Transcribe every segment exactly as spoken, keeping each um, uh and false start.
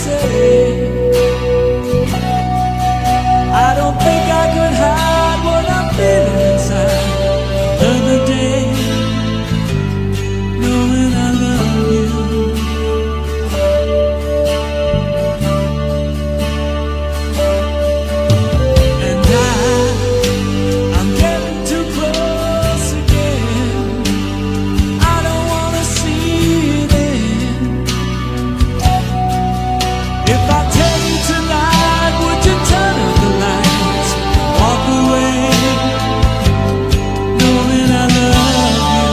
say. I don't think I could hide what I'm feeling inside. Another day, knowing I love you. And I, I'm getting too close again. I don't wanna see it end. If I tell you tonight, would you turn on the lights, walk away, knowing I love you?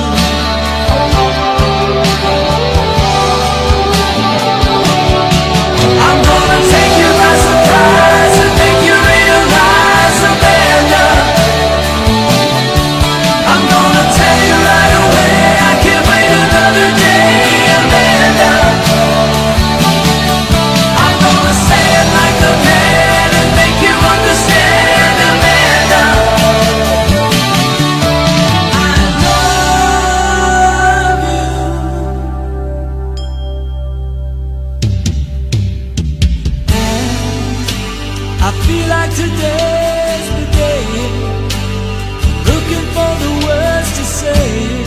I'm gonna take you by surprise and make you realize, Amanda, I'm gonna tell you right away, I can't wait another day, Amanda. I'm gonna say it like a man and make you understand, Amanda. I love you. And I feel like today's the day, looking for the words to say.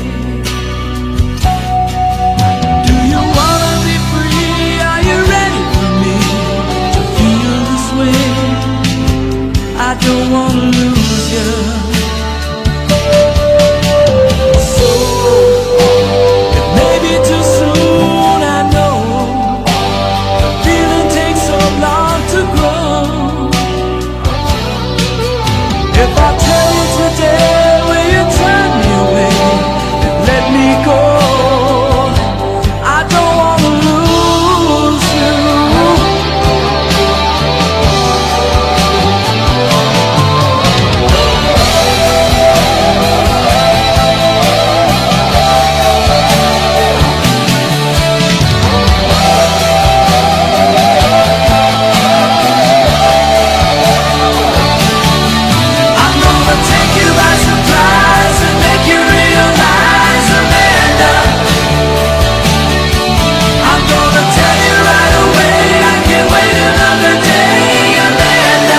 Do you wanna be free? Are you ready for me to feel this way? I don't wanna lose you. So it may be too soon, I know. The feeling takes so long to grow. If I tell you today, will you turn me away and let me go? I don't wanna lose you. I'm gonna take you by surprise and make you realize, Amanda. I'm gonna tell you right away, I can't wait another day, Amanda.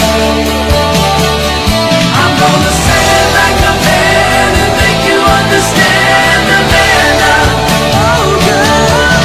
I'm gonna say it like a man and make you understand, Amanda. Oh, girl.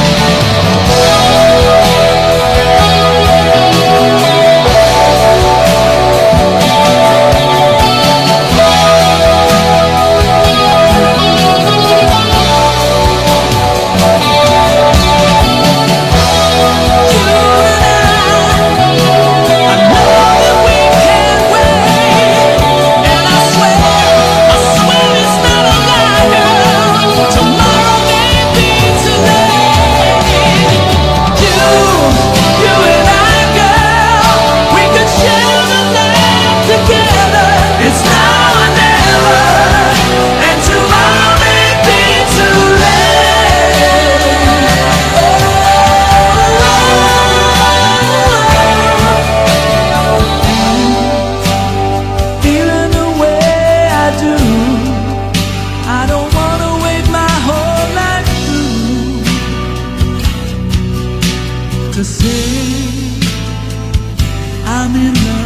It's now or never, and tomorrow may be too late. Feeling the way I do, I don't wanna wait my whole life through to say I'm in love.